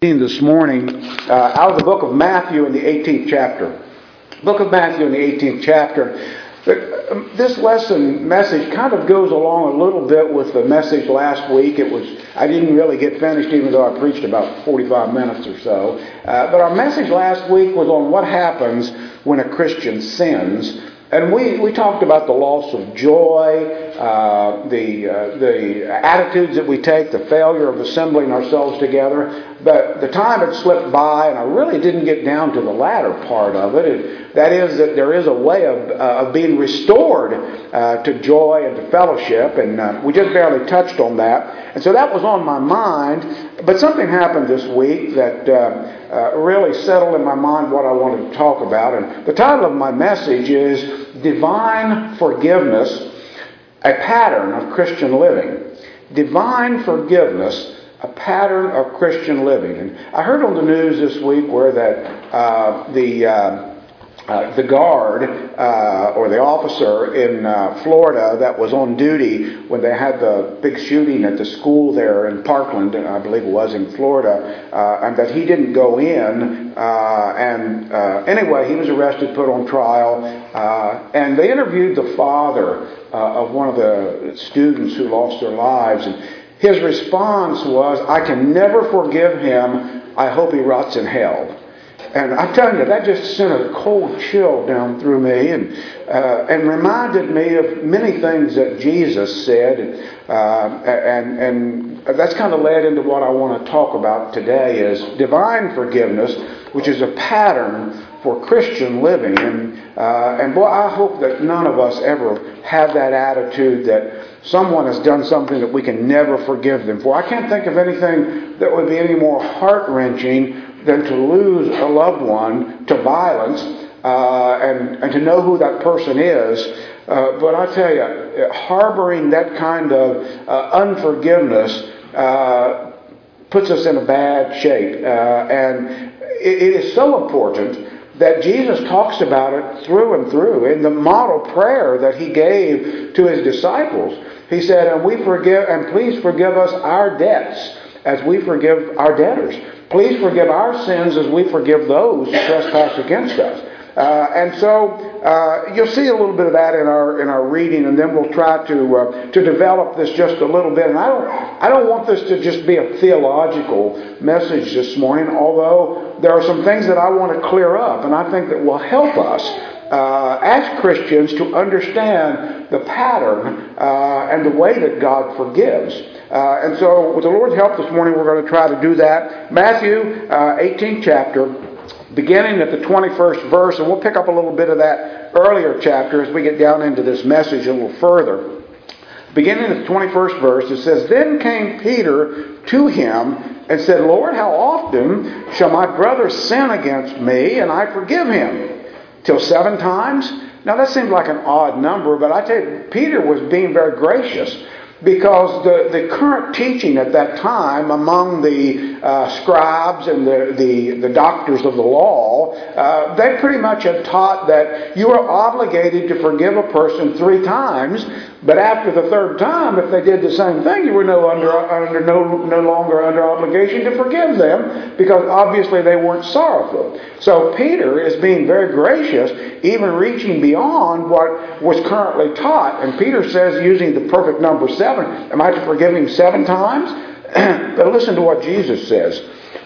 This morning out of the book of Matthew in the 18th chapter. Book of Matthew in the 18th chapter. This message kind of goes along a little bit with the message last week. I didn't really get finished even though I preached about 45 minutes or so. But our message last week was on what happens when a Christian sins. And we talked about the loss of joy, the attitudes that we take, the failure of assembling ourselves together. But the time had slipped by, and I really didn't get down to the latter part of it. And that is that there is a way of being restored to joy and to fellowship, and we just barely touched on that. And so that was on my mind. But something happened this week that really settled in my mind what I wanted to talk about. And the title of my message is Divine Forgiveness, a Pattern of Christian Living. Divine Forgiveness, a pattern of Christian living. And I heard on the news this week where that the guard or the officer in Florida that was on duty when they had the big shooting at the school there in Parkland, I believe it was in Florida, and that he didn't go in. Anyway, he was arrested, put on trial, and they interviewed the father of one of the students who lost their lives. And his response was, "I can never forgive him. I hope he rots in hell." And I tell you, that just sent a cold chill down through me and reminded me of many things that Jesus said. And that's kind of led into what I want to talk about today is divine forgiveness, which is a pattern for Christian living. And boy, I hope that none of us ever have that attitude that someone has done something that we can never forgive them for. I can't think of anything that would be any more heart-wrenching than to lose a loved one to violence and to know who that person is. But I tell you, harboring that kind of unforgiveness puts us in a bad shape. And it is so important that Jesus talks about it through and through in the model prayer that he gave to his disciples. He said, and please forgive us our debts as we forgive our debtors. Please forgive our sins as we forgive those who trespass against us. And so you'll see a little bit of that in our reading, and then we'll try to develop this just a little bit. And I don't want this to just be a theological message this morning, although there are some things that I want to clear up, and I think that will help us as Christians to understand the pattern and the way that God forgives. And so with the Lord's help this morning, we're going to try to do that. Matthew 18th chapter, beginning at the 21st verse, and we'll pick up a little bit of that earlier chapter as we get down into this message a little further. Beginning at the 21st verse, it says, "Then came Peter to him and said, Lord, how often shall my brother sin against me and I forgive him? Till 7 times? Now that seems like an odd number, but I tell you, Peter was being very gracious, because the current teaching at that time among the scribes and the doctors of the law, they pretty much had taught that you are obligated to forgive a person 3 times, but after the 3rd time, if they did the same thing, you were no longer under obligation to forgive them, because obviously they weren't sorrowful. So Peter is being very gracious, even reaching beyond what was currently taught. And Peter says, using the perfect number 7, am I to forgive him 7 times? But listen to what Jesus says.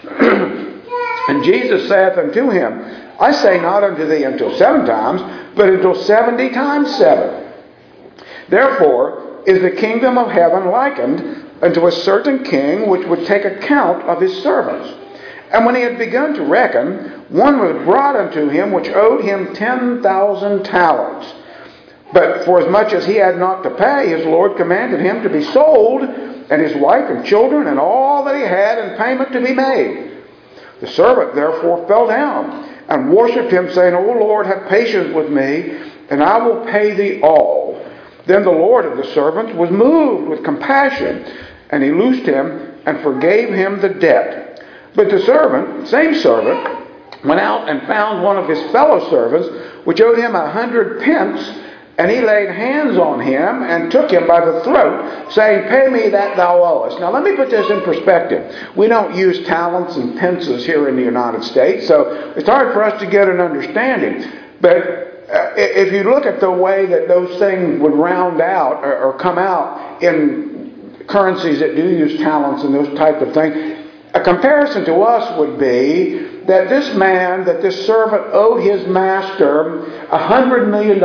And Jesus saith unto him, I say not unto thee until 7 times, but until 70 times 7. Therefore is the kingdom of heaven likened unto a certain king which would take account of his servants. And when he had begun to reckon, one was brought unto him which owed him 10,000 talents. But for as much as he had not to pay, his Lord commanded him to be sold, and his wife and children, and all that he had, and payment to be made. The servant therefore fell down, and worshipped him, saying, O Lord, have patience with me, and I will pay thee all. Then the Lord of the servant was moved with compassion, and he loosed him, and forgave him the debt. But the same servant, went out and found one of his fellow servants, which owed him 100 pence, And he laid hands on him and took him by the throat, saying, "Pay me that thou owest." Now let me put this in perspective. We don't use talents and pences here in the United States, so it's hard for us to get an understanding. But if you look at the way that those things would round out or come out in currencies that do use talents and those type of things, a comparison to us would be that this man, that this servant owed his master $100 million.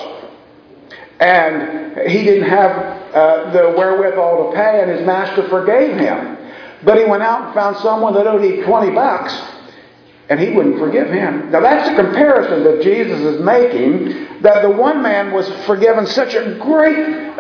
And he didn't have the wherewithal to pay, and his master forgave him. But he went out and found someone that owed him $20, and he wouldn't forgive him. Now that's a comparison that Jesus is making, that the one man was forgiven such a great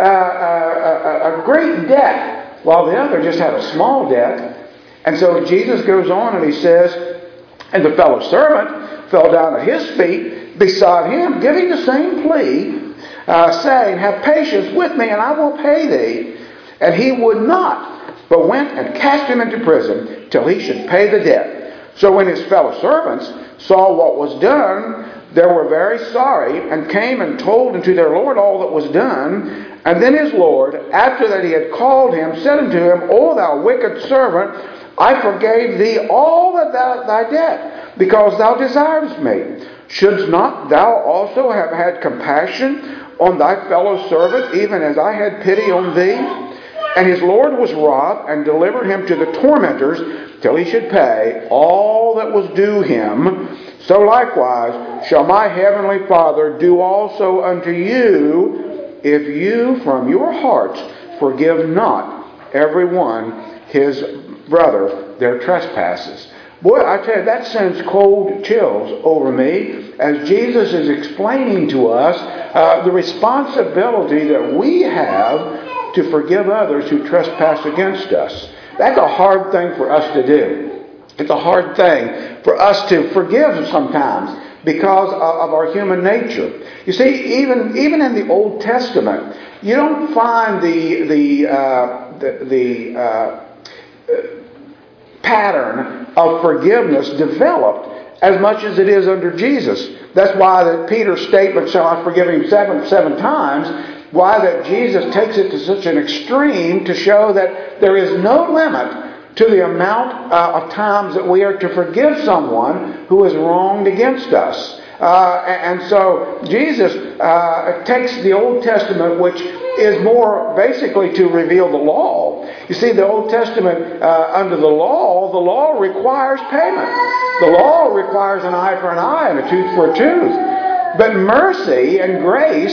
debt, while the other just had a small debt. And so Jesus goes on and he says, and the fellow servant fell down at his feet beside him, giving the same plea, saying, "Have patience with me, and I will pay thee." And he would not, but went and cast him into prison till he should pay the debt. So when his fellow servants saw what was done, they were very sorry, and came and told unto their Lord all that was done. And then his Lord, after that he had called him, said unto him, "O thou wicked servant, I forgave thee all that thy debt, because thou desiredst me. Shouldst not thou also have had compassion on thy fellow servant, even as I had pity on thee?" And his Lord was wroth, and delivered him to the tormentors, till he should pay all that was due him. So likewise shall my heavenly Father do also unto you, if you from your hearts forgive not every one his brother their trespasses. Boy, I tell you, that sends cold chills over me as Jesus is explaining to us the responsibility that we have to forgive others who trespass against us. That's a hard thing for us to do. It's a hard thing for us to forgive sometimes because of our human nature. You see, even in the Old Testament, you don't find the pattern of forgiveness developed as much as it is under Jesus. That's why that Peter's statement, "Shall I forgive him seven times?" Why that Jesus takes it to such an extreme to show that there is no limit to the amount of times that we are to forgive someone who is wronged against us. And so Jesus takes the Old Testament, which is more basically to reveal the law. You see, the Old Testament, under the law requires payment. The law requires an eye for an eye and a tooth for a tooth. But mercy and grace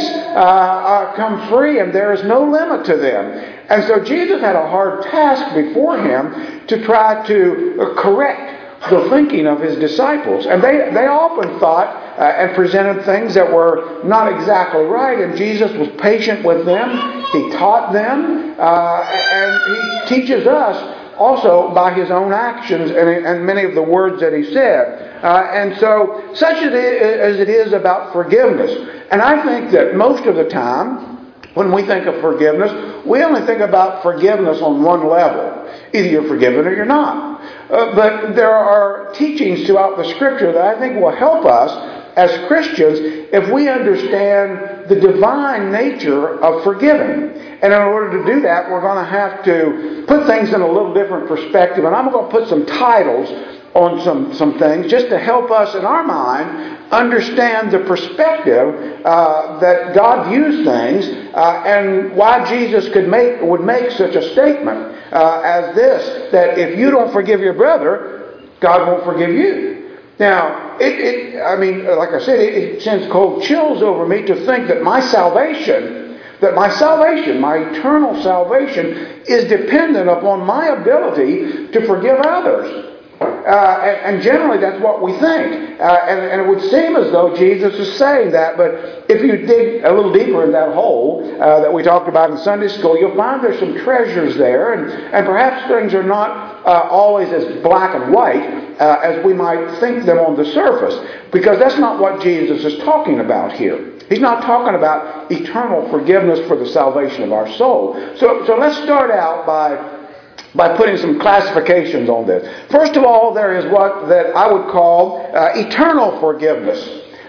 come free, and there is no limit to them. And so Jesus had a hard task before him to try to correct the thinking of his disciples. And they often thought and presented things that were not exactly right, and Jesus was patient with them. He taught them, and he teaches us also by his own actions and many of the words that he said. And so, such as it is about forgiveness. And I think that most of the time, when we think of forgiveness, we only think about forgiveness on one level. Either you're forgiven or you're not. But there are teachings throughout the Scripture that I think will help us as Christians if we understand the divine nature of forgiving. And in order to do that, we're going to have to put things in a little different perspective. And I'm going to put some titles on some things just to help us in our mind understand the perspective that God views things and why Jesus would make such a statement as this, that if you don't forgive your brother, God won't forgive you. Now, like I said, it sends cold chills over me to think that my salvation, my eternal salvation, is dependent upon my ability to forgive others. And generally that's what we think. And it would seem as though Jesus is saying that, but if you dig a little deeper in that hole that we talked about in Sunday school, you'll find there's some treasures there, and perhaps things are not always as black and white as we might think them on the surface, because that's not what Jesus is talking about here. He's not talking about eternal forgiveness for the salvation of our soul. So let's start out by putting some classifications on this. First of all, there is what that I would call eternal forgiveness.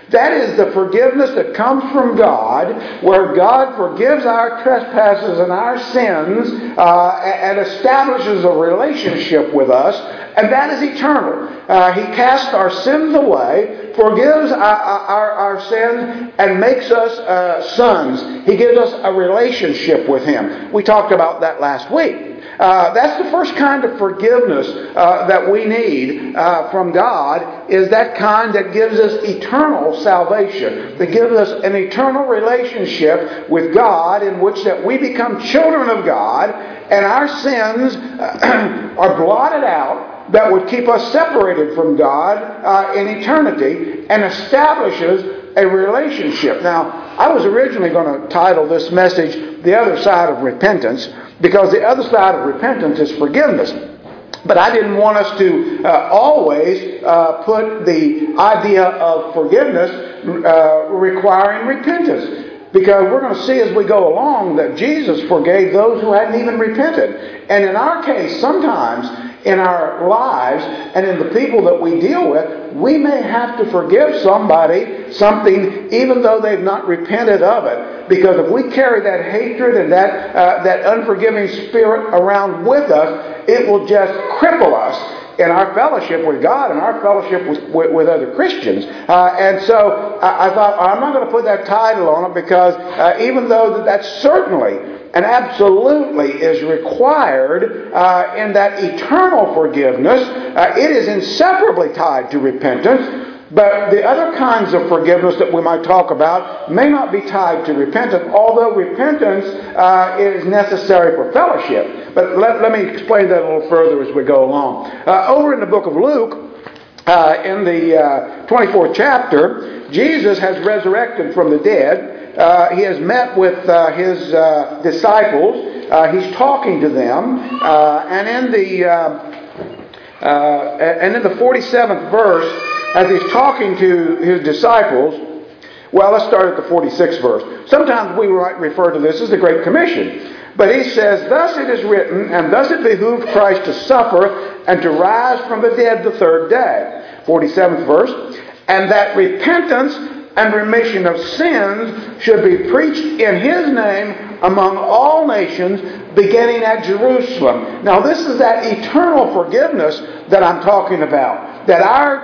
That is the forgiveness that comes from God, where God forgives our trespasses and our sins and establishes a relationship with us, and that is eternal. He casts our sins away, forgives our sins, and makes us sons. He gives us a relationship with Him. We talked about that last week. That's the first kind of forgiveness that we need from God, is that kind that gives us eternal salvation, that gives us an eternal relationship with God in which that we become children of God and our sins are blotted out, that would keep us separated from God in eternity, and establishes a relationship. Now, I was originally going to title this message, The Other Side of Repentance, because the other side of repentance is forgiveness. But I didn't want us to always put the idea of forgiveness requiring repentance. Because we're going to see as we go along that Jesus forgave those who hadn't even repented. And in our case, sometimes in our lives and in the people that we deal with, we may have to forgive somebody something even though they've not repented of it. Because if we carry that hatred and that unforgiving spirit around with us, it will just cripple us in our fellowship with God and our fellowship with other Christians. And so I thought, I'm not going to put that title on it, because even though that's certainly and absolutely is required in that eternal forgiveness, it is inseparably tied to repentance. But the other kinds of forgiveness that we might talk about may not be tied to repentance, although repentance is necessary for fellowship. But let me explain that a little further as we go along. Over in the book of Luke, in the 24th chapter, Jesus has resurrected from the dead. He has met with his disciples. He's talking to them. And in the 47th verse, as he's talking to his disciples, well, let's start at the 46th verse. Sometimes we might refer to this as the Great Commission. But he says, "Thus it is written, and thus it behooved Christ to suffer and to rise from the dead the third day." 47th verse. "And that repentance and remission of sins should be preached in His name among all nations, beginning at Jerusalem." Now, this is that eternal forgiveness that I'm talking about. That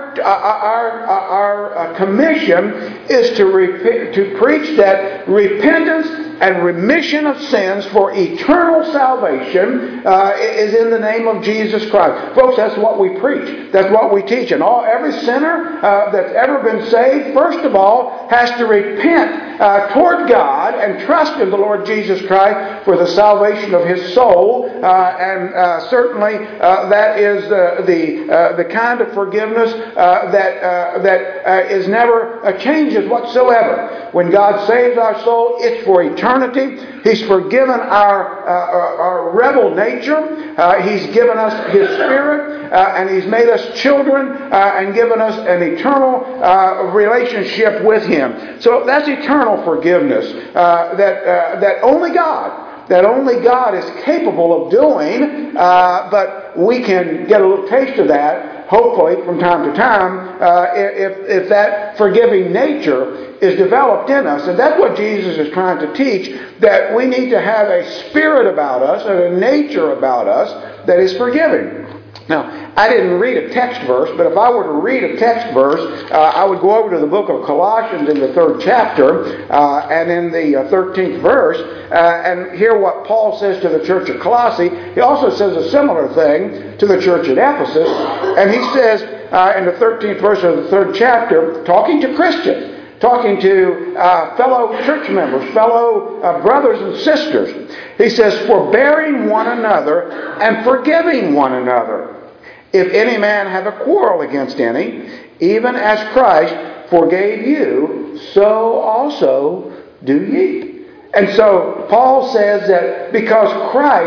our commission is to preach that repentance and remission of sins for eternal salvation is in the name of Jesus Christ. Folks, that's what we preach. That's what we teach. And every sinner that's ever been saved, first of all, has to repent toward God and trust in the Lord Jesus Christ for the salvation of his soul. And certainly that is the kind of forgiveness that is never changes whatsoever. When God saves our soul, it's for eternity. He's forgiven our rebel nature. He's given us His Spirit, and He's made us children and given us an eternal relationship with Him. So that's eternal forgiveness that only God is capable of doing, but we can get a little taste of that, hopefully, from time to time, if that forgiving nature is developed in us. And that's what Jesus is trying to teach, that we need to have a spirit about us, and a nature about us that is forgiving. Now, I didn't read a text verse, but if I were to read a text verse, I would go over to the book of Colossians in the 3rd chapter, and in the 13th verse, and hear what Paul says to the church at Colossae. He also says a similar thing to the church at Ephesus, and he says in the 13th verse of the 3rd chapter, talking to Christians, talking to fellow church members, fellow brothers and sisters. He says, "Forbearing one another and forgiving one another. If any man have a quarrel against any, even as Christ forgave you, so also do ye." And so Paul says that because Christ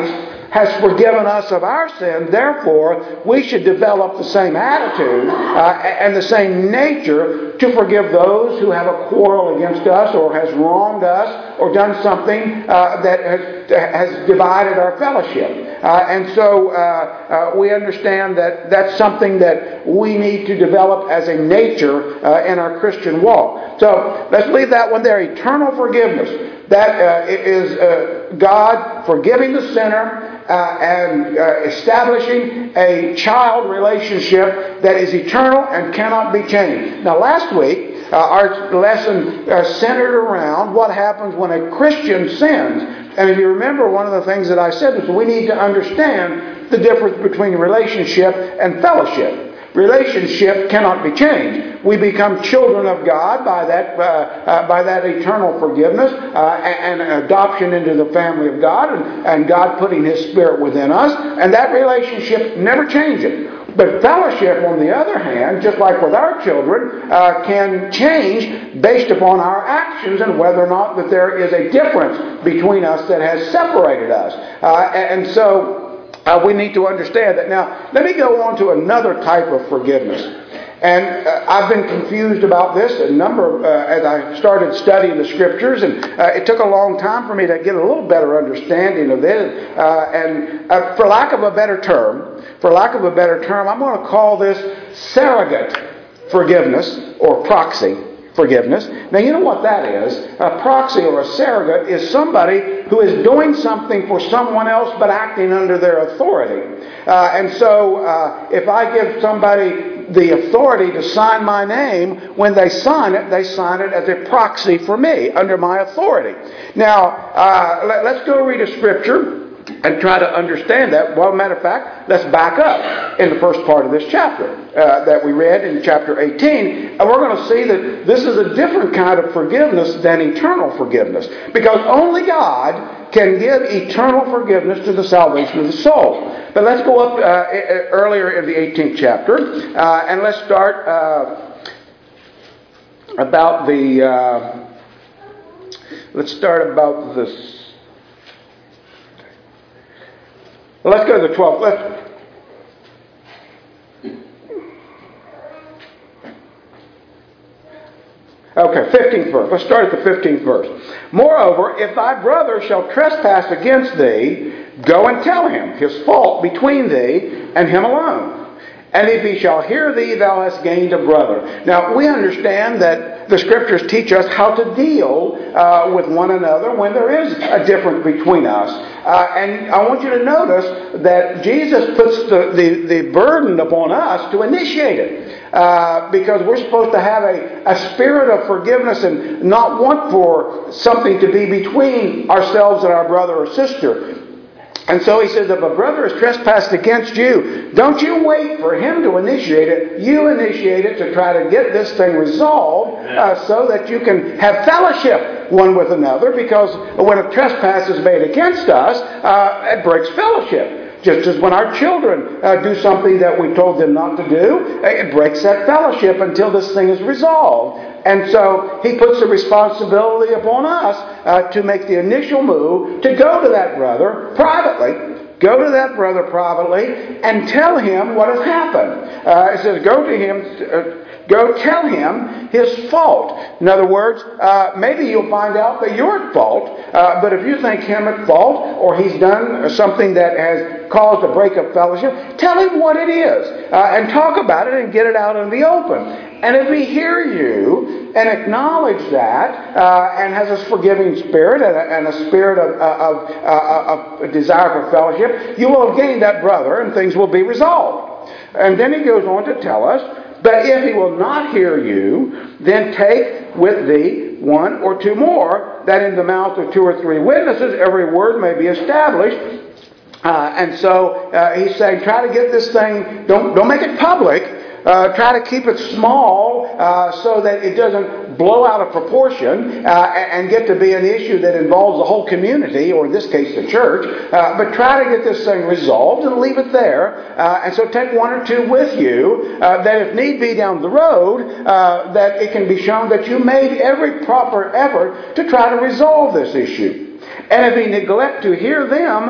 has forgiven us of our sin. Therefore, we should develop the same attitude and the same nature to forgive those who have a quarrel against us or has wronged us or done something that has divided our fellowship. And so we understand that that's something that we need to develop as a nature in our Christian walk. So let's leave that one there. Eternal forgiveness. That is God forgiving the sinner and establishing a child relationship that is eternal and cannot be changed. Now, last week, our lesson centered around what happens when a Christian sins. And if you remember, one of the things that I said was we need to understand the difference between relationship and fellowship. Relationship cannot be changed. We become children of God by that eternal forgiveness and adoption into the family of God and God putting His Spirit within us. And that relationship never changes. But fellowship, on the other hand, just like with our children, can change based upon our actions and whether or not that there is a difference between us that has separated us. And so we need to understand that. Now, let me go on to another type of forgiveness. And I've been confused about this as I started studying the Scriptures, and it took a long time for me to get a little better understanding of it. For lack of a better term, I'm going to call this surrogate forgiveness or proxy forgiveness. Now, you know what that is. A proxy or a surrogate is somebody who is doing something for someone else but acting under their authority. And so if I give somebody the authority to sign my name, when they sign it as a proxy for me, under my authority. Now, let's go read a Scripture and try to understand that. Well, matter of fact, let's back up in the first part of this chapter that we read in chapter 18. And we're going to see that this is a different kind of forgiveness than eternal forgiveness. Because only God can give eternal forgiveness to the salvation of the soul. But let's go up earlier in the 18th chapter. And let's start about this. Let's go to the 12th. Okay, 15th verse. Let's start at the 15th verse. Moreover, if thy brother shall trespass against thee, go and tell him his fault between thee and him alone. And if he shall hear thee, thou hast gained a brother. Now, we understand that the Scriptures teach us how to deal with one another when there is a difference between us. And I want you to notice that Jesus puts the burden upon us to initiate it. Because we're supposed to have a spirit of forgiveness and not want for something to be between ourselves and our brother or sister. And so he says, if a brother has trespassed against you, don't you wait for him to initiate it. You initiate it to try to get this thing resolved so that you can have fellowship one with another. Because when a trespass is made against us, it breaks fellowship. Just as when our children do something that we told them not to do, it breaks that fellowship until this thing is resolved. And so he puts the responsibility upon us to make the initial move to go to that brother privately. Go to that brother privately and tell him what has happened. It says, go to him. Go tell him his fault. In other words, maybe you'll find out that you're at fault, but if you think him at fault or he's done something that has caused a break of fellowship, tell him what it is and talk about it and get it out in the open. And if he hear you and acknowledge that and has a forgiving spirit and a spirit of a desire for fellowship, you will have gained that brother and things will be resolved. And then he goes on to tell us, but if he will not hear you, then take with thee one or two more, that in the mouth of two or three witnesses every word may be established. And so he's saying, try to get this thing, don't make it public. Try to keep it small so that it doesn't blow out of proportion and get to be an issue that involves the whole community, or in this case the church. But try to get this thing resolved and leave it there. And so take one or two with you that if need be down the road, that it can be shown that you made every proper effort to try to resolve this issue. And if he neglect to hear them,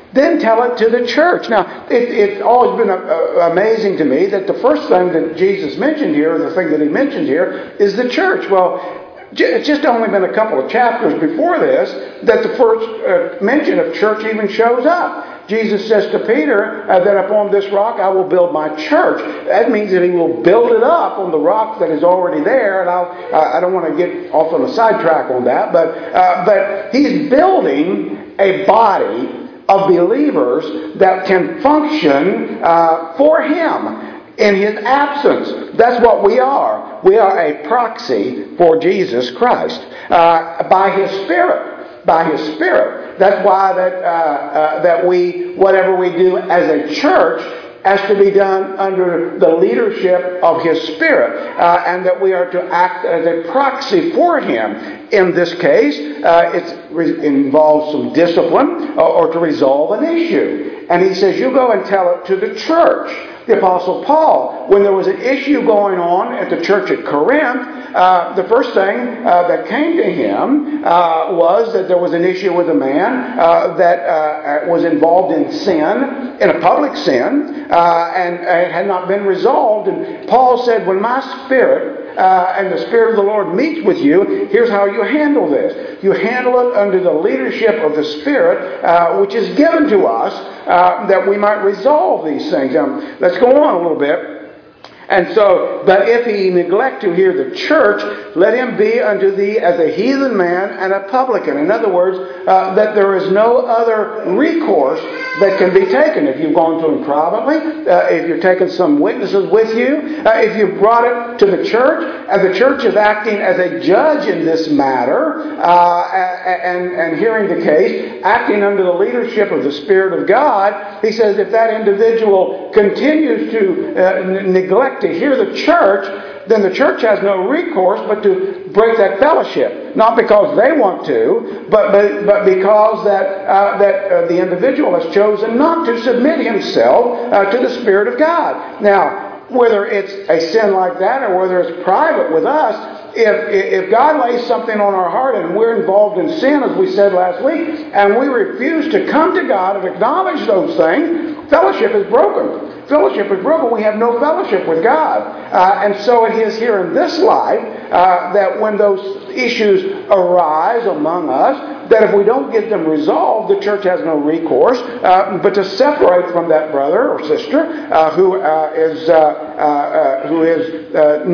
then tell it to the church. Now, it's always been amazing to me that the first thing that Jesus mentioned here, or the thing that he mentioned here, is the church. Well, it's just only been a couple of chapters before this that the first mention of church even shows up. Jesus says to Peter that upon this rock I will build my church. That means that he will build it up on the rock that is already there. And I don't want to get off on a sidetrack on that, but he's building a body of believers that can function for him in his absence. That's what we are. We are a proxy for Jesus Christ by his Spirit. By his Spirit. That's why that we, whatever we do as a church, has to be done under the leadership of his Spirit, and that we are to act as a proxy for him. In this case, it involves some discipline or to resolve an issue. And he says, you go and tell it to the church. The Apostle Paul, when there was an issue going on at the church at Corinth, the first thing that came to him was that there was an issue with a man that was involved in sin, in a public sin, and it had not been resolved. And Paul said, when my spirit and the Spirit of the Lord meets with you, here's how you handle this. You handle it under the leadership of the Spirit, which is given to us, that we might resolve these things. Let's go on a little bit. And so, but if he neglect to hear the church, let him be unto thee as a heathen man and a publican. In other words, that there is no other recourse that can be taken. If you've gone to him privately, if you're taking some witnesses with you, if you brought it to the church, and the church is acting as a judge in this matter, and hearing the case, acting under the leadership of the Spirit of God, he says if that individual continues to neglect to hear the church, then the church has no recourse but to break that fellowship. Not because they want to, but because that the individual has chosen not to submit himself to the Spirit of God. Now, whether it's a sin like that or whether it's private with us, if God lays something on our heart and we're involved in sin, as we said last week, and we refuse to come to God and acknowledge those things, fellowship is broken. Fellowship is broken. We have no fellowship with God. And so it is here in this life that when those issues arise among us, that if we don't get them resolved, the church has no recourse but to separate from that brother or sister who is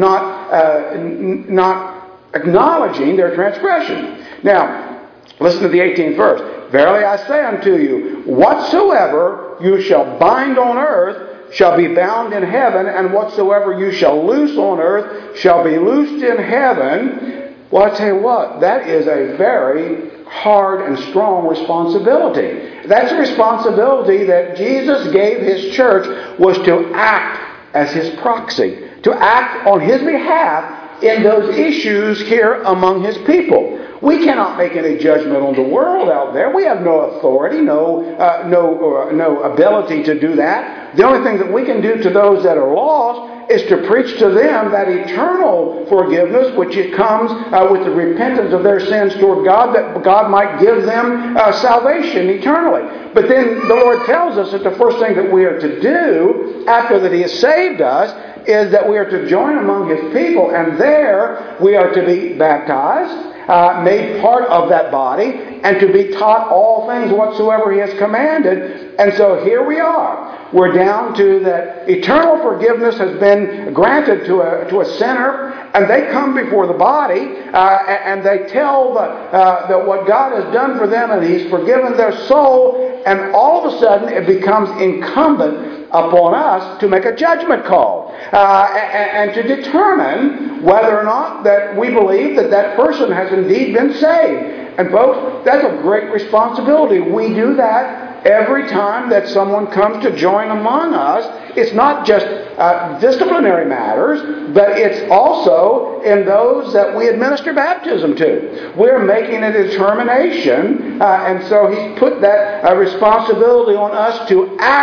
not acknowledging their transgression. Now, listen to the 18th verse. Verily I say unto you, whatsoever you shall bind on earth shall be bound in heaven, and whatsoever you shall loose on earth shall be loosed in heaven. Well, I tell you what, that is a very hard and strong responsibility. That's a responsibility that Jesus gave his church, was to act as his proxy, to act on his behalf in those issues here among his people. We cannot make any judgment on the world out there. We have no authority, no ability to do that. The only thing that we can do to those that are lost is to preach to them that eternal forgiveness, which it comes with the repentance of their sins toward God, that God might give them salvation eternally. But then the Lord tells us that the first thing that we are to do after that He has saved us is that we are to join among His people, and there we are to be baptized, made part of that body, and to be taught all things whatsoever He has commanded. And so here we are. We're down to that eternal forgiveness has been granted to a sinner, and they come before the body and they tell that what God has done for them, and He's forgiven their soul, and all of a sudden it becomes incumbent upon us to make a judgment call and to determine whether or not that we believe that that person has indeed been saved. And folks, that's a great responsibility. We do that every time that someone comes to join among us. It's not just disciplinary matters, but it's also in those that we administer baptism to. We're making a determination, and so He's put that responsibility on us to act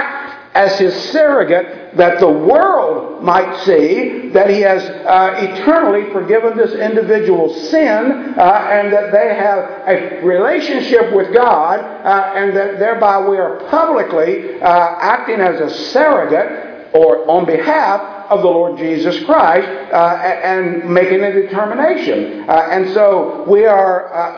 as His surrogate, that the world might see that He has eternally forgiven this individual's sin, and that they have a relationship with God, and that thereby we are publicly acting as a surrogate or on behalf of the Lord Jesus Christ, and making a determination. And so we are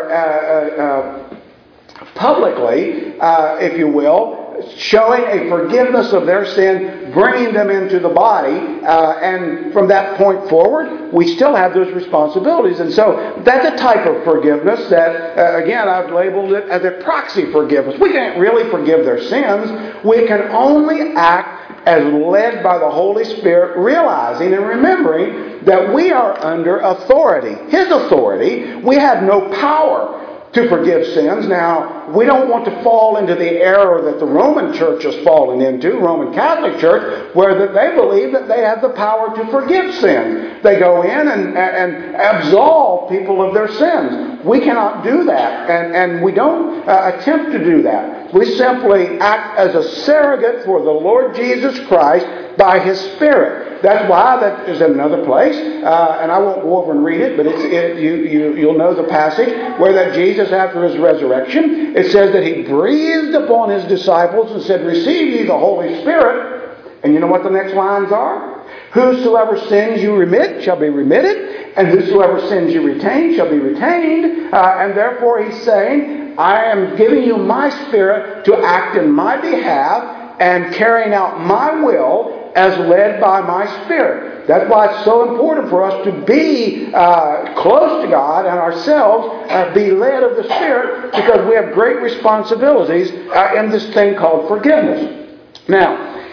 publicly, if you will, showing a forgiveness of their sin, bringing them into the body, and from that point forward, we still have those responsibilities. And so that's a type of forgiveness that, again, I've labeled it as a proxy forgiveness. We can't really forgive their sins. We can only act as led by the Holy Spirit, realizing and remembering that we are under authority, His authority. We have no power to forgive sins. Now, we don't want to fall into the error that the Roman Church has fallen into, Roman Catholic Church, where they believe that they have the power to forgive sins. They go in and absolve people of their sins. We cannot do that, and we don't attempt to do that. We simply act as a surrogate for the Lord Jesus Christ by His Spirit. That's why that is in another place, and I won't go over and read it, but you'll know the passage where that Jesus, after His resurrection, it says that He breathed upon His disciples and said, "Receive ye the Holy Spirit." And you know what the next lines are? "Whosoever sins you remit shall be remitted, and whosoever sins you retain shall be retained." And therefore He's saying, I am giving you my Spirit to act in my behalf and carrying out my will as led by my Spirit. That's why it's so important for us to be close to God and ourselves be led of the Spirit, because we have great responsibilities in this thing called forgiveness. Now,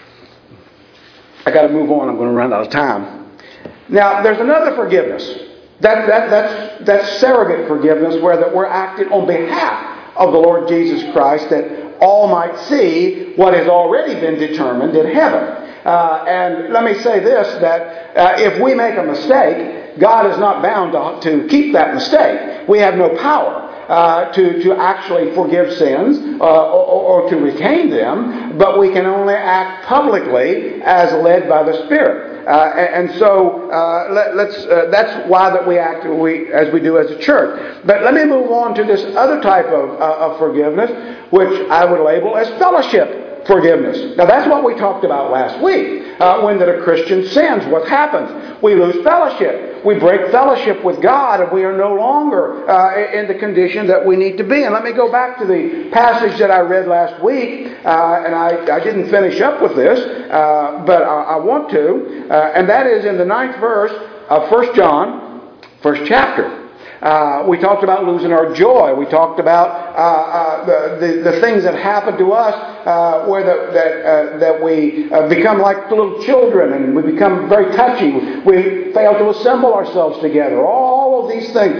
I got to move on. I'm going to run out of time. Now, there's another forgiveness. That's surrogate forgiveness, where that we're acting on behalf of the Lord Jesus Christ, that all might see what has already been determined in heaven. And let me say this, that if we make a mistake, God is not bound to keep that mistake. We have no power to actually forgive sins or to retain them, but we can only act publicly as led by the Spirit. And so that's why that we act as we do as a church. But let me move on to this other type of forgiveness, which I would label as fellowship forgiveness. Now that's what we talked about last week. When that a Christian sins, what happens? We lose fellowship. We break fellowship with God, and we are no longer in the condition that we need to be. And let me go back to the passage that I read last week, and I didn't finish up with this, but I want to, and that is in the 9th verse of 1 John, first chapter. We talked about losing our joy. We talked about the things that happen to us where that we become like little children, and we become very touchy. We fail to assemble ourselves together. All of these things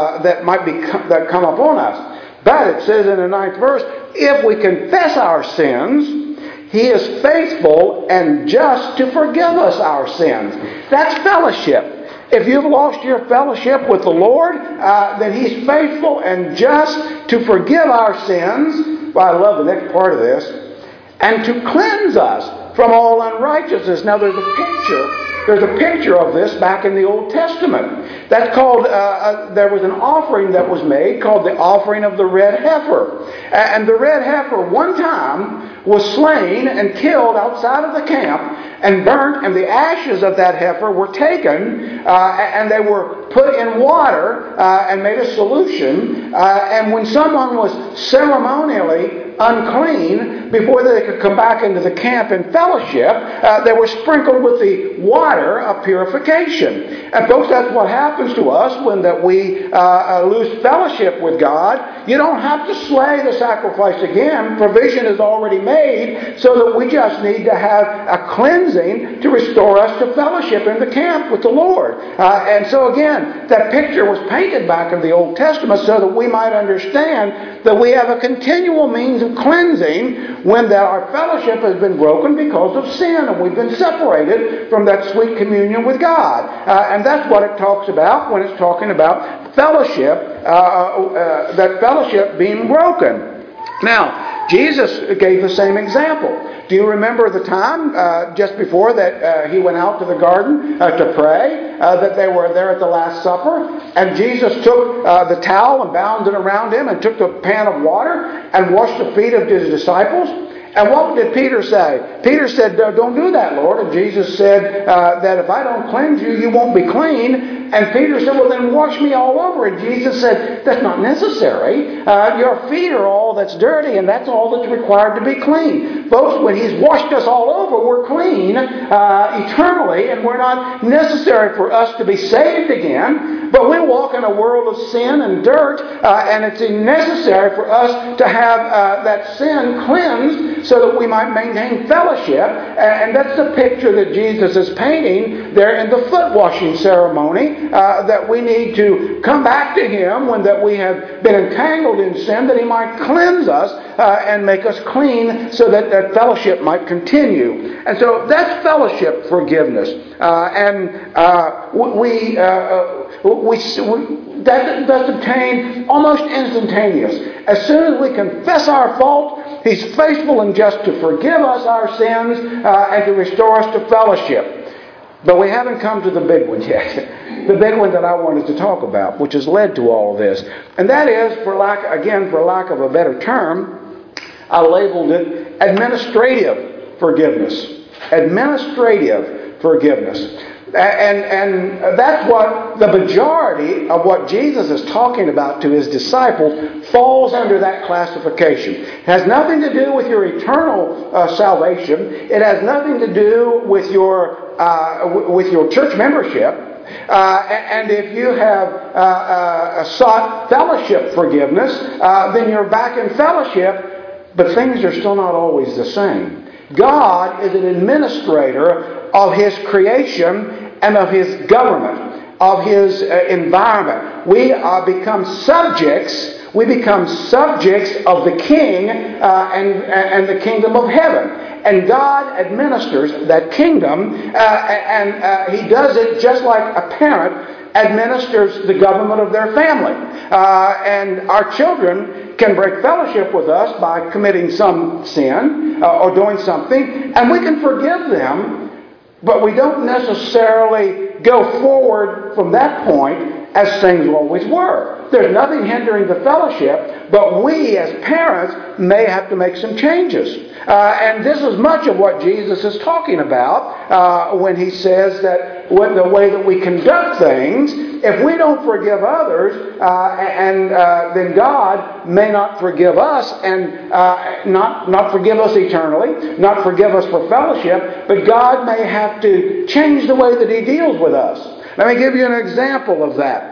that come upon us. But it says in the 9th verse, if we confess our sins, He is faithful and just to forgive us our sins. That's fellowship. If you've lost your fellowship with the Lord, then He's faithful and just to forgive our sins. Well, I love the next part of this. And to cleanse us from all unrighteousness. Now there's a picture of this back in the Old Testament. That's called, there was an offering that was made called the offering of the red heifer. And the red heifer one time was slain and killed outside of the camp and burnt, and the ashes of that heifer were taken and they were put in water and made a solution. And when someone was ceremonially unclean, before they could come back into the camp in fellowship, they were sprinkled with the water of purification. And folks, that's what happens to us when that we lose fellowship with God. You don't have to slay the sacrifice again. Provision is already made, so that we just need to have a cleansing to restore us to fellowship in the camp with the Lord. And so again, that picture was painted back in the Old Testament so that we might understand that we have a continual means of cleansing when that our fellowship has been broken because of sin, and we've been separated from that sweet communion with God. And that's what it talks about when it's talking about fellowship, that fellowship being broken. Now, Jesus gave the same example. Do you remember the time just before that he went out to the garden to pray, that they were there at the Last Supper, and Jesus took the towel and bound it around him and took the pan of water and washed the feet of his disciples? And what did Peter say? Peter said, "Don't do that, Lord." And Jesus said that if I don't cleanse you, you won't be clean. And Peter said, "Well, then wash me all over." And Jesus said, "That's not necessary. Your feet are all that's dirty, and that's all that's required to be clean." Folks, when He's washed us all over, we're clean eternally, and we're not necessary for us to be saved again. But we walk in a world of sin and dirt, and it's necessary for us to have that sin cleansed so that we might maintain fellowship. And that's the picture that Jesus is painting there in the foot washing ceremony, that we need to come back to Him when that we have been entangled in sin, that He might cleanse us and make us clean so that that fellowship might continue. And so that's fellowship forgiveness. That's obtained almost instantaneous. As soon as we confess our fault, He's faithful and just to forgive us our sins and to restore us to fellowship. But we haven't come to the big one yet. The big one that I wanted to talk about, which has led to all of this. And that is, for lack of a better term, I labeled it administrative forgiveness. Administrative forgiveness. And that's what the majority of what Jesus is talking about to His disciples falls under that classification. It has nothing to do with your eternal salvation. It has nothing to do with your church membership. And if you have sought fellowship forgiveness, then you're back in fellowship, but things are still not always the same. God is an administrator of His creation and of His government, of His environment. We become subjects. We become subjects of the King and the kingdom of heaven. And God administers that kingdom, and He does it just like a parent administers the government of their family. And our children can break fellowship with us by committing some sin or doing something, and we can forgive them, but we don't necessarily go forward from that point as things always were. There's nothing hindering the fellowship, but we as parents may have to make some changes. And this is much of what Jesus is talking about when He says that the way that we conduct things, if we don't forgive others, then God may not forgive us, and not forgive us eternally, not forgive us for fellowship, but God may have to change the way that He deals with us. Let me give you an example of that.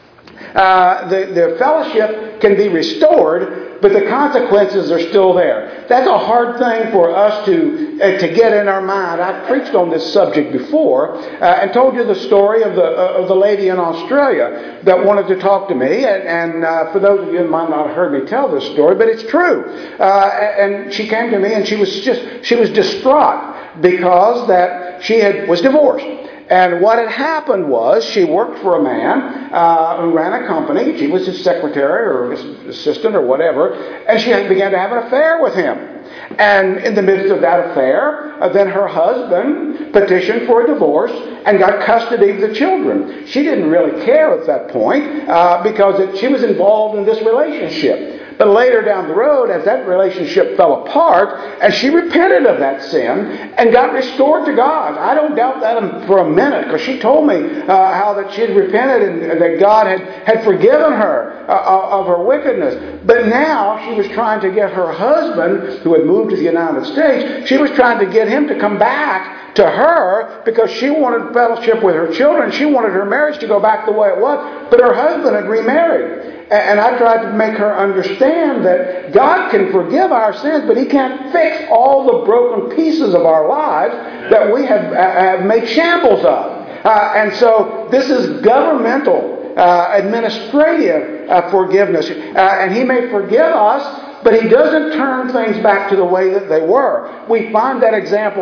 The fellowship can be restored, but the consequences are still there. That's a hard thing for us to get in our mind. I've preached on this subject before and told you the story of the lady in Australia that wanted to talk to me. And for those of you who might not have heard me tell this story, but it's true. And she came to me and she was distraught because that she was divorced. And what had happened was she worked for a man who ran a company. She was his secretary or his assistant or whatever. And she began to have an affair with him. And in the midst of that affair, then her husband petitioned for a divorce and got custody of the children. She didn't really care at that point because she was involved in this relationship. But later down the road, as that relationship fell apart, and she repented of that sin and got restored to God. I don't doubt that for a minute, because she told me how that she had repented and that God had forgiven her of her wickedness. But now she was trying to get her husband, who had moved to the United States, she was trying to get him to come back to her because she wanted fellowship with her children. She wanted her marriage to go back the way it was, but her husband had remarried. And I tried to make her understand that God can forgive our sins, but He can't fix all the broken pieces of our lives that we have made shambles of. And so this is governmental, administrative forgiveness. And He may forgive us, but He doesn't turn things back to the way that they were. We find that example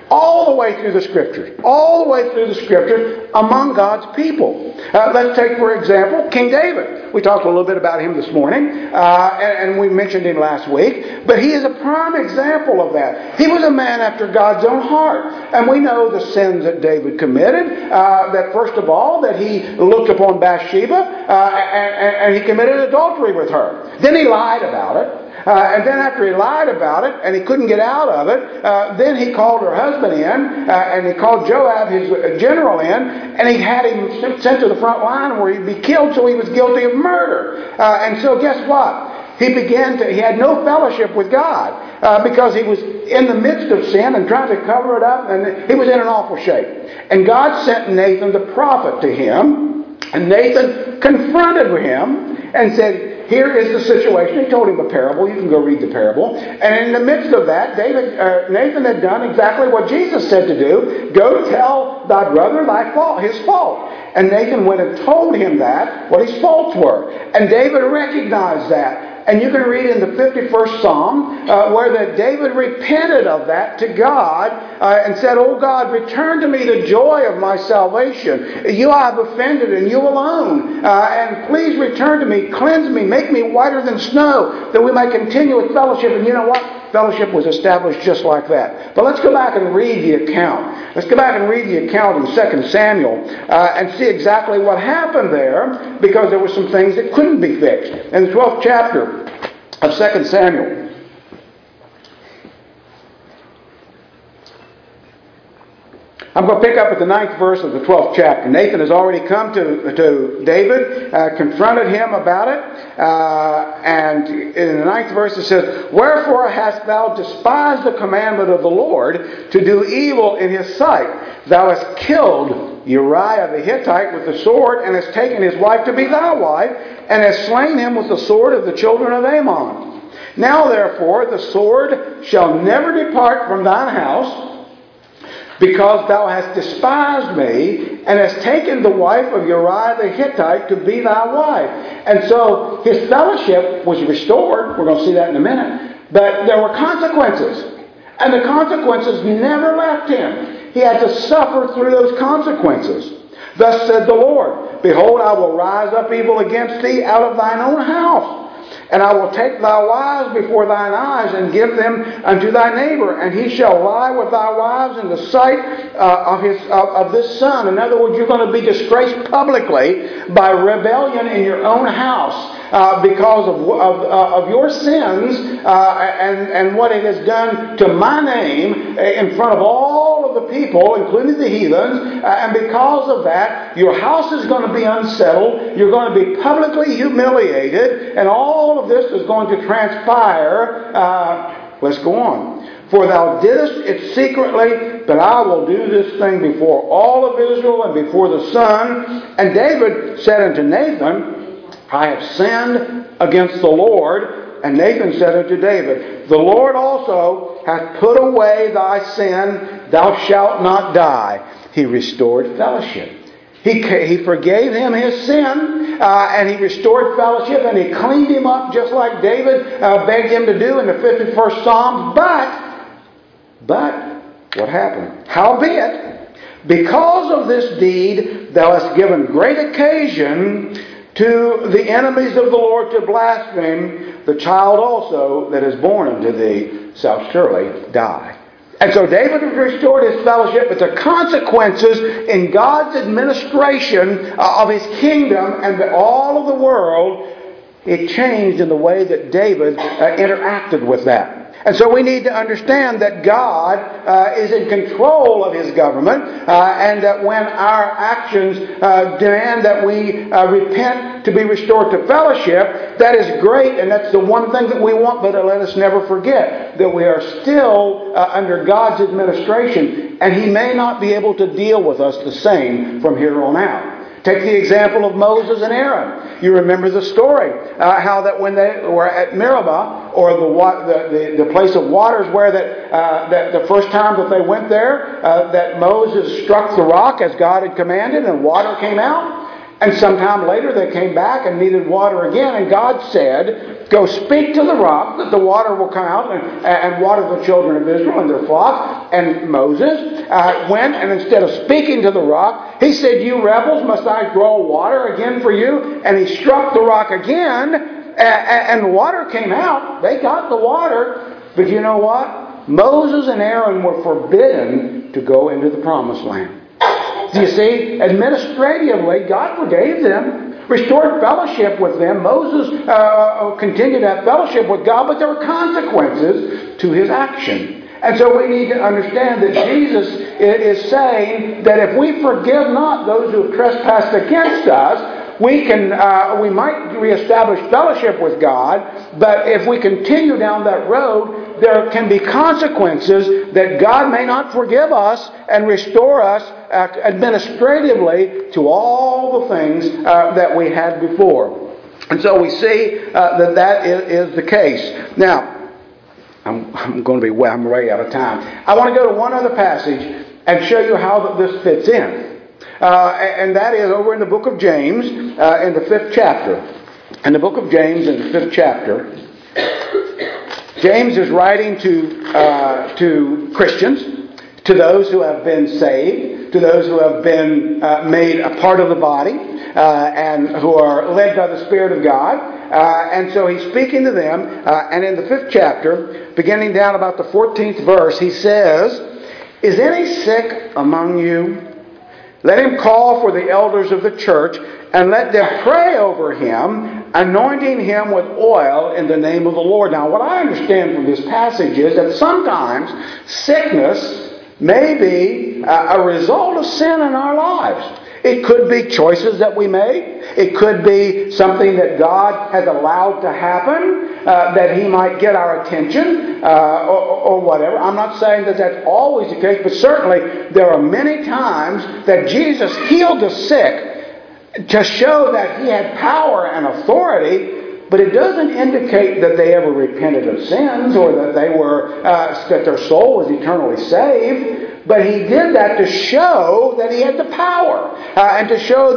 all the way through the Scriptures. All the way through the Scriptures among God's people. Let's take, for example, King David. We talked a little bit about him this morning, and we mentioned him last week. But he is a prime example of that. He was a man after God's own heart. And we know the sins that David committed. That first of all, that he looked upon Bathsheba, and he committed adultery with her. Then he lied about it. And then after he lied about it, and he couldn't get out of it, then he called her husband in, and he called Joab, his general, in, and he had him sent to the front line where he'd be killed, so he was guilty of murder. And so guess what? He had no fellowship with God because he was in the midst of sin and trying to cover it up, and he was in an awful shape. And God sent Nathan the prophet to him, and Nathan confronted him and said, here is the situation. He told him a parable. You can go read the parable. And in the midst of that, Nathan had done exactly what Jesus said to do. Go tell thy brother his fault. And Nathan went and told him what his faults were. And David recognized that. And you can read in the 51st Psalm where David repented of that to God and said, "Oh God, return to me the joy of my salvation. You I have offended, and you alone. And please return to me, cleanse me, make me whiter than snow, that we may continue with fellowship." And you know what? Fellowship was established just like that. But let's go back and read the account. Let's go back and read the account in 2 Samuel and see exactly what happened there, because there were some things that couldn't be fixed. In the 12th chapter of 2 Samuel, I'm going to pick up at the 9th verse of the 12th chapter. Nathan has already come to David, confronted him about it, and in the 9th verse it says, "Wherefore hast thou despised the commandment of the Lord to do evil in his sight? Thou hast killed Uriah the Hittite with the sword, and hast taken his wife to be thy wife, and hast slain him with the sword of the children of Ammon. Now therefore the sword shall never depart from thine house, because thou hast despised me, and hast taken the wife of Uriah the Hittite to be thy wife." And so his fellowship was restored. We're going to see that in a minute. But there were consequences. And the consequences never left him. He had to suffer through those consequences. "Thus said the Lord, Behold, I will rise up evil against thee out of thine own house. And I will take thy wives before thine eyes, and give them unto thy neighbor, and he shall lie with thy wives in the sight of this son." In other words, you're going to be disgraced publicly by rebellion in your own house because of your sins and what it has done to my name in front of all of the people, including the heathens. And because of that, your house is going to be unsettled. You're going to be publicly humiliated, and all of this is going to transpire. Let's go on. "For thou didst it secretly, but I will do this thing before all of Israel and before the sun." And David said unto Nathan, "I have sinned against the Lord." And Nathan said unto David, "The Lord also hath put away thy sin. Thou shalt not die." He restored fellowship. He forgave him his sin, and he restored fellowship, and he cleaned him up just like David begged him to do in the 51st Psalm. But what happened? "Howbeit, because of this deed, thou hast given great occasion to the enemies of the Lord to blaspheme. The child also that is born unto thee shall surely die." And so David has restored his fellowship, but the consequences in God's administration of his kingdom and all of the world, it changed in the way that David interacted with that. And so we need to understand that God is in control of His government, and that when our actions demand that we repent to be restored to fellowship, that is great, and that's the one thing that we want. But let us never forget that we are still under God's administration, and He may not be able to deal with us the same from here on out. Take the example of Moses and Aaron. You remember the story, how that when they were at Meribah, or the place of waters where that the first time that they went there, that Moses struck the rock as God had commanded, and water came out. And sometime later they came back and needed water again, and God said, go speak to the rock that the water will come out and water the children of Israel and their flock. And Moses went, and instead of speaking to the rock, he said, you rebels, must I draw water again for you? And he struck the rock again, and the water came out. They got the water. But you know what? Moses and Aaron were forbidden to go into the promised land. Do you see? Administratively, God forgave them, restored fellowship with them. Moses continued to have fellowship with God, but there were consequences to his action. And so we need to understand that Jesus is saying that if we forgive not those who have trespassed against us, we might reestablish fellowship with God, but if we continue down that road, there can be consequences that God may not forgive us and restore us administratively to all the things that we had before. And so we see that is the case. Now, I'm way out of time. I want to go to one other passage and show you how this fits in. And that is over in the book of James, in the 5th chapter. In the book of James, in the 5th chapter, James is writing to Christians, to those who have been saved, to those who have been made a part of the body, and who are led by the Spirit of God. And so he's speaking to them, and in the 5th chapter, beginning down about the 14th verse, he says, is any sick among you? Let him call for the elders of the church, and let them pray over him, anointing him with oil in the name of the Lord. Now, what I understand from this passage is that sometimes sickness may be a result of sin in our lives. It could be choices that we make. It could be something that God has allowed to happen, that He might get our attention, or whatever. I'm not saying that that's always the case, but certainly there are many times that Jesus healed the sick to show that He had power and authority. But it doesn't indicate that they ever repented of sins or that that their soul was eternally saved. But He did that to show that He had the power and to show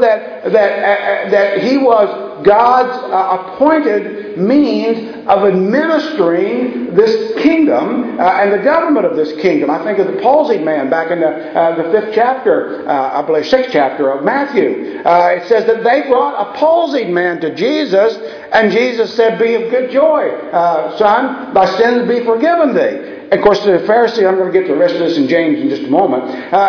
that He was God's appointed means of administering this kingdom and the government of this kingdom. I think of the palsied man back in the 5th chapter, I believe 6th chapter of Matthew. It says that they brought a palsied man to Jesus, and Jesus said, be of good joy, son, thy sins be forgiven thee. Of course, the Pharisee, I'm going to get to the rest of this in James in just a moment.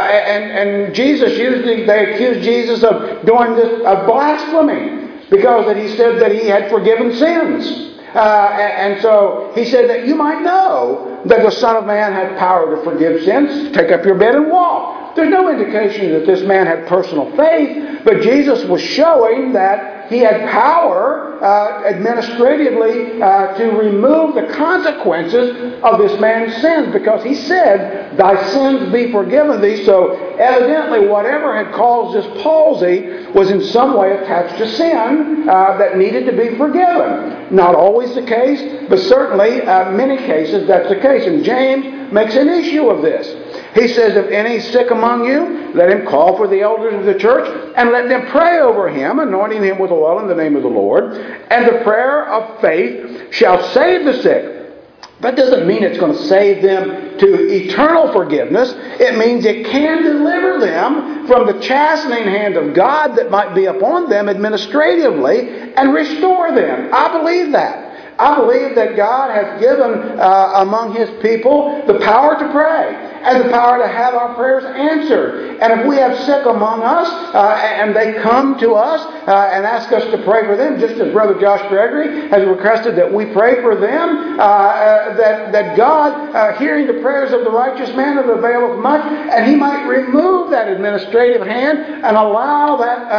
And Jesus they accused Jesus of doing this, of blasphemy, because that He said that He had forgiven sins. And so He said that you might know that the Son of Man had power to forgive sins. Take up your bed and walk. There's no indication that this man had personal faith, but Jesus was showing that He had power administratively to remove the consequences of this man's sins, because He said, thy sins be forgiven thee. So evidently whatever had caused this palsy was in some way attached to sin that needed to be forgiven. Not always the case, but certainly many cases that's the case. And James makes an issue of this. He says, if any is sick among you, let him call for the elders of the church, and let them pray over him, anointing him with oil in the name of the Lord. And the prayer of faith shall save the sick. That doesn't mean it's going to save them to eternal forgiveness. It means it can deliver them from the chastening hand of God that might be upon them administratively and restore them. I believe that. I believe that God has given among His people the power to pray and the power to have our prayers answered. And if we have sick among us and they come to us and ask us to pray for them, just as Brother Josh Gregory has requested that we pray for them, that God, hearing the prayers of the righteous man, availeth much, and He might remove that administrative hand and allow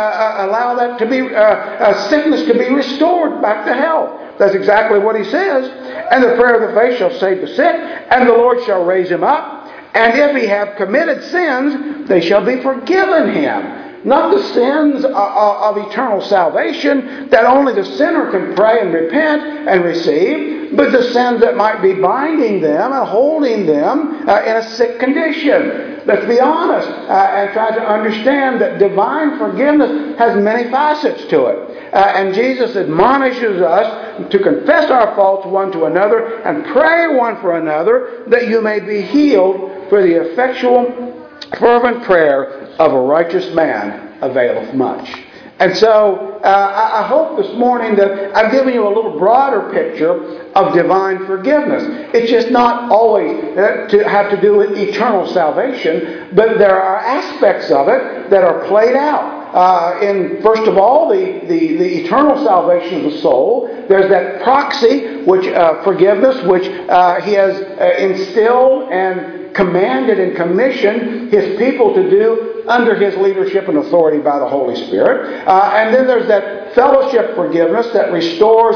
that to be sickness to be restored back to health. That's exactly what He says. And the prayer of the faith shall save the sick, and the Lord shall raise him up. And if he have committed sins, they shall be forgiven him. Not the sins of eternal salvation that only the sinner can pray and repent and receive, but the sins that might be binding them and holding them in a sick condition. let's be honest and try to understand that divine forgiveness has many facets to it. And Jesus admonishes us to confess our faults one to another and pray one for another that you may be healed, for the effectual fervent prayer of a righteous man availeth much. And so I hope this morning that I've given you a little broader picture of divine forgiveness. It's just not always to have to do with eternal salvation, but there are aspects of it that are played out. In first of all, the eternal salvation of the soul. There's that proxy, which forgiveness, which He has instilled and commanded and commissioned His people to do under His leadership and authority by the Holy Spirit. And then there's that fellowship forgiveness that restores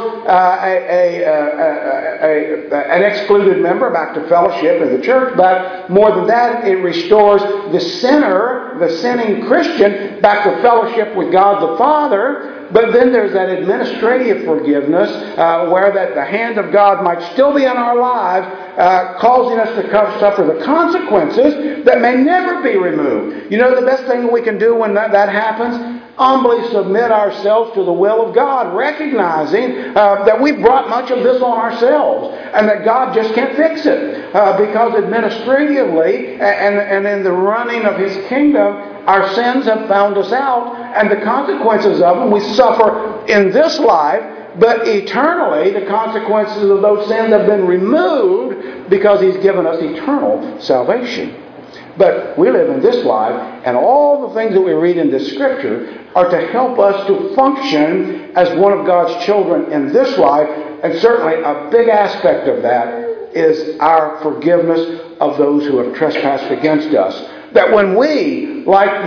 an excluded member back to fellowship in the church. But more than that, it restores the sinner, the sinning Christian, back to fellowship with God the Father. But then there's that administrative forgiveness where that the hand of God might still be in our lives, causing us to suffer the consequences that may never be removed. You know the best thing we can do when that happens? Humbly submit ourselves to the will of God, recognizing that we've brought much of this on ourselves and that God just can't fix it. Because administratively and in the running of His kingdom, our sins have found us out, and the consequences of them we suffer in this life, but eternally the consequences of those sins have been removed because He's given us eternal salvation. But we live in this life, and all the things that we read in this Scripture are to help us to function as one of God's children in this life, and certainly a big aspect of that is our forgiveness of those who have trespassed against us. That when we, like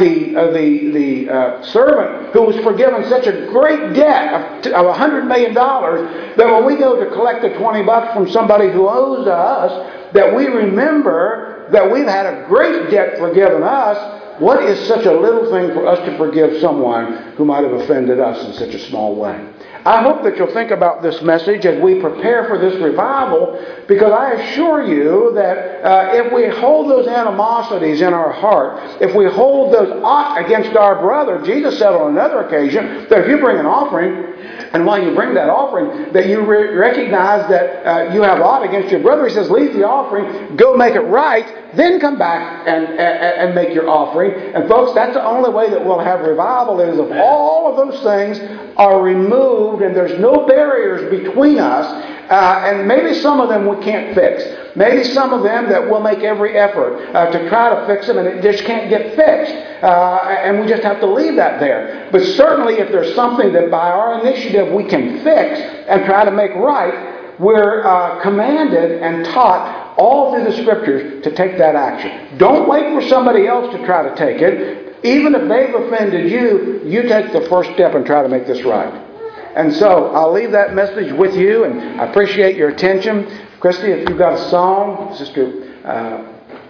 the servant who was forgiven such a great debt of $100 million, that when we go to collect the $20 from somebody who owes us, that we remember that we've had a great debt forgiven us. What is such a little thing for us to forgive someone who might have offended us in such a small way? I hope that you'll think about this message as we prepare for this revival, because I assure you that if we hold those animosities in our heart, if we hold those ought against our brother, Jesus said on another occasion that if you bring an offering, and while you bring that offering, that you recognize that you have ought against your brother, He says, leave the offering, go make it right, then come back and make your offering. And folks, that's the only way that we'll have revival, is if all of those things are removed and there's no barriers between us. And maybe some of them we can't fix. Maybe some of them that we'll make every effort to try to fix them, and it just can't get fixed. And we just have to leave that there. But certainly if there's something that by our initiative we can fix and try to make right, we're commanded and taught all through the Scriptures to take that action. Don't wait for somebody else to try to take it. Even if they've offended you, you take the first step and try to make this right. And so I'll leave that message with you, and I appreciate your attention. Christy, if you've got a song, Sister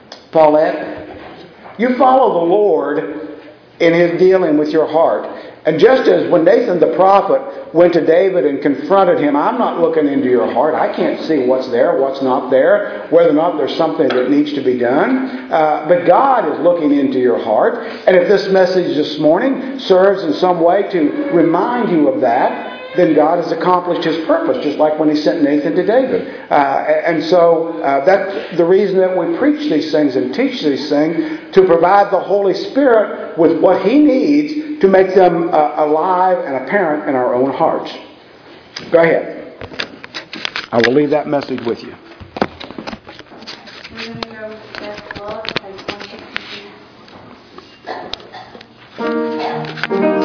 Paulette, you follow the Lord in His dealing with your heart. And just as when Nathan the prophet went to David and confronted him, I'm not looking into your heart. I can't see what's there, what's not there, whether or not there's something that needs to be done. But God is looking into your heart. And if this message this morning serves in some way to remind you of that, then God has accomplished His purpose, just like when He sent Nathan to David. And so that's the reason that we preach these things and teach these things, to provide the Holy Spirit with what He needs to make them alive and apparent in our own hearts. Go ahead. I will leave that message with you. We're going to go with Death Love, page 162.